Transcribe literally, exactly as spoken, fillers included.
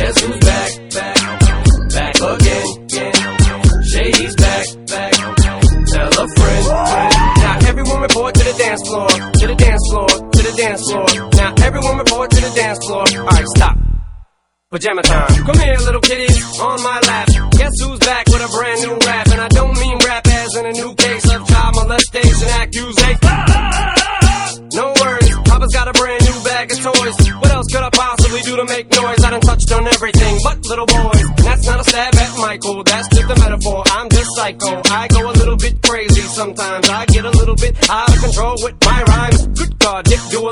Guess who's back, back, back again, again. Shady's back, back, tell a friend, friend. Now everyone report to the dance floor, to the dance floor, to the dance floor. Now everyone report to the dance floor. Alright, stop. Pajama time. Come here, little kitties, on my lap. Guess who's back with a brand new rap? And I don't mean rap as in a new case of child molestation accusation. No worries, Papa's got a brand new bag of toys. What else could I possibly do to make noise? I done touched on everything but little boys. And that's not a stab at Michael, that's just a metaphor. I'm just psycho, I go a little bit crazy sometimes. I get a little bit out of control with my rhymes. Good God, Dick, do a